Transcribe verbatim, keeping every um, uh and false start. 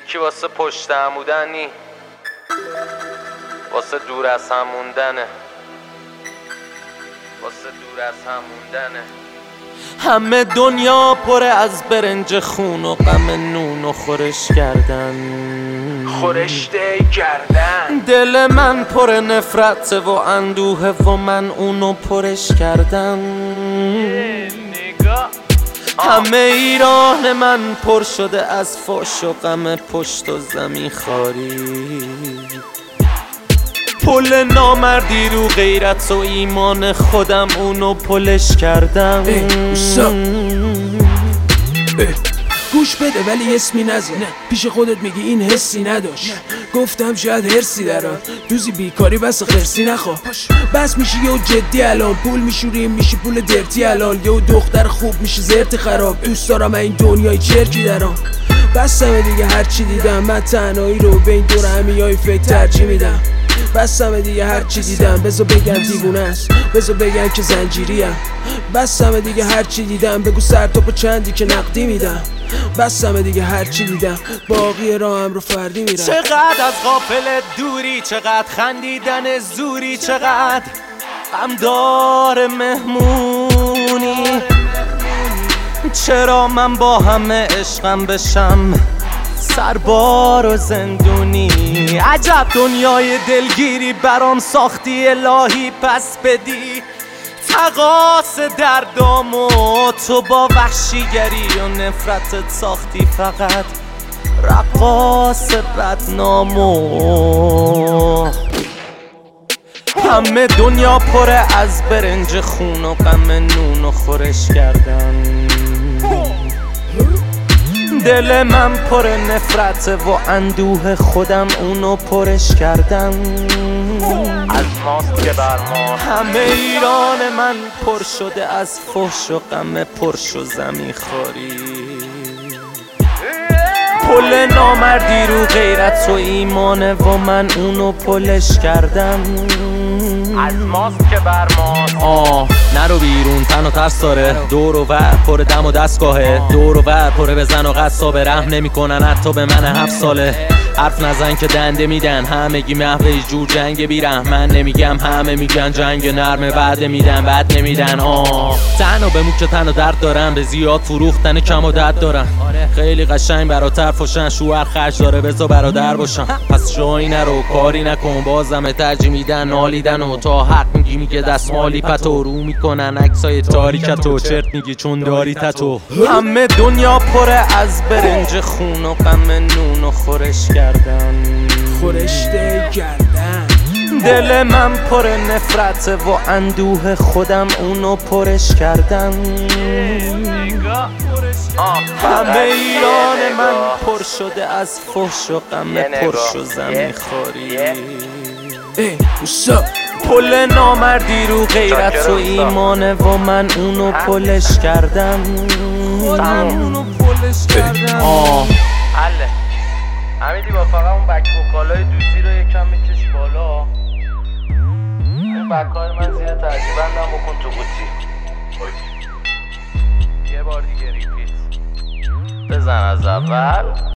یکی واسه پشت عمودنی، واسه دور از هم موندنه، واسه دور از هم موندنه. همه دنیا پر از برنج خون و غم نون و خورش کردن، خورشته کردن. دل من پر نفرت و اندوه و من اونو پرش کردم. همه ایران من پر شده از فحش و غم پشت و زمین خاری. پل نامردی رو غیرت و ایمان خودم اونو پلش کردم. گوش بده ولی اسمی نزنه، پیش خودت میگی این حسی نداشت. گفتم شاید هرسی درات، دوزی بیکاری بس خرسی نخواه. بس میشی یه جدی الان، پول میشوریم میشی پول درتی الان. یه دختر خوب میشی زرت خراب، دوست دارم این دنیای چرکی درام. بسمه دیگه هرچی دیدم، من تنهایی رو بین دور همیای فکر ترجیح میدم. بسمه دیگه هرچی دیدم، بذار بگن دیوونه است، بذار بگن که زنجیریم. بسمه دیگه هرچی دیدم، بگو سر تا پا چندی که نقدی میدم. بسمه دیگه هرچی دیدم، باقی راهم رو فردی میرم. چقدر از غافل دوری، چقدر خندیدن زوری، چقدر غمدار مهمونی. چرا من با همه عشقم بشم سربار و زندونی؟ عجب دنیای دلگیری برام ساختی الهی، پس بدی تقاس دردامو. تو با وحشیگری و نفرتت ساختی فقط رقاص بدنامو. همه دنیا پر از برنج خون و غم نون و خورش کردن. دل من پر نفرت و اندوه خودم اونو پرش کردم. از ماست که بر ما. همه ایران من پر شده از فحش و غم پرش و زمین خاری. پل نامردی رو غیرت و ایمانه و من اونو پلش کردم. از ماست که بر ماست. آه نرو بیرون، تن و ترس داره. دور و ور پر دم و دستگاهه، دور و ور پر بزن و قصابه. رحم نمی کنن حتی به من هفت ساله. حرف نزن که دنده میدن، همگی محو جور جنگ بیرم. من نمیگم همه میگن جنگ نرمه، بعد میدن بعد نمیدن. آه تنو به موک تن و درد دارم، به زیاد فروختن کم و دد دارم. خیلی قشنگ براتر فشن، شوهر خرج داره بذار برادر باشم. پس جایی نرو کاری نکن، بازم ترجیح میدن نالیدن و تا حق میگی میگه دستمالی پتو رو میکنن عکسای تاریکتو. چرت میگی چون داری تتو. همه دنیا پر از برنج خون و غم نون و خورش کردن، خورشته کردن. دل من پر نفرت و اندوه خودم اونو پرش کردم. همه ایران من پر شده از فحش و غم پرش و زمین خاری. پل نامردی رو غیرت و ایمانه و من اونو پلش کردم. آه حله حمیدی با فقط اون بک وکالای دوزی رو یکم میکش بالا. اون بکای من زیر ترجیح بندم بکن تو قوطی. یه بار دیگه ریپیت بزن از اول.